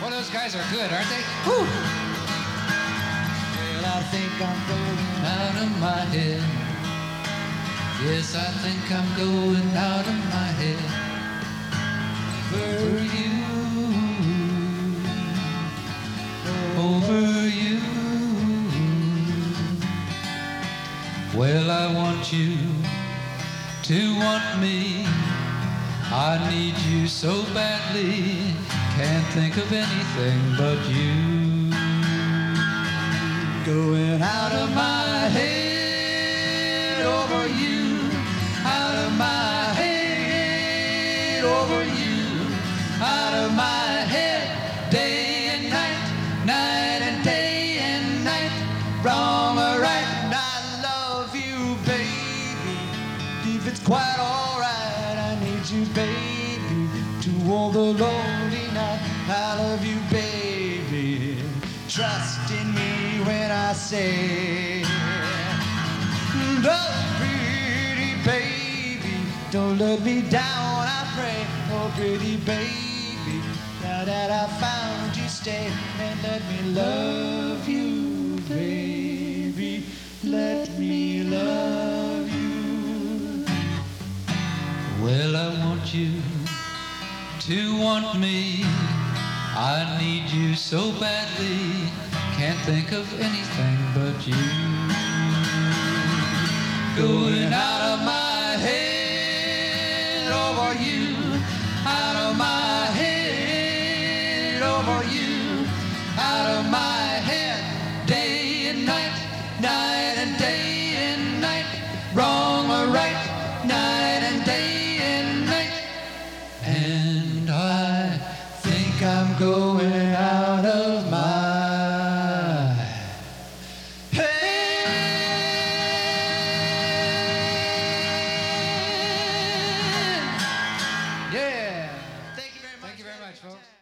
Well, those guys are good, aren't they? Whew. Well, I think I'm going out of my head. Yes, I think I'm going out of my head For you, over you. Well, I want you to want me. I need you so badly. Can't think of anything but you. going Out of my head, over you. Out of my head, over you. Out of my head, day and night, night and day and night. Wrong or right, And I love you, baby. If it's quite alright, I need you, baby, to all the lonely night. I love you, baby. Trust in me when I say, oh, pretty baby, don't let me down, I pray. Oh, pretty baby, now that I found you, stay and let me love you, baby. Let me love you. well, I want you to want me. I need you so badly. Can't think of anything but you. Going out of my head, over you. Out of my head, over you. Out of my head, day and night, night and day and night. Wrong or right, night and day and night. And I think I'm going out of my head. Yeah. Thank you very much. Thank you very much, folks.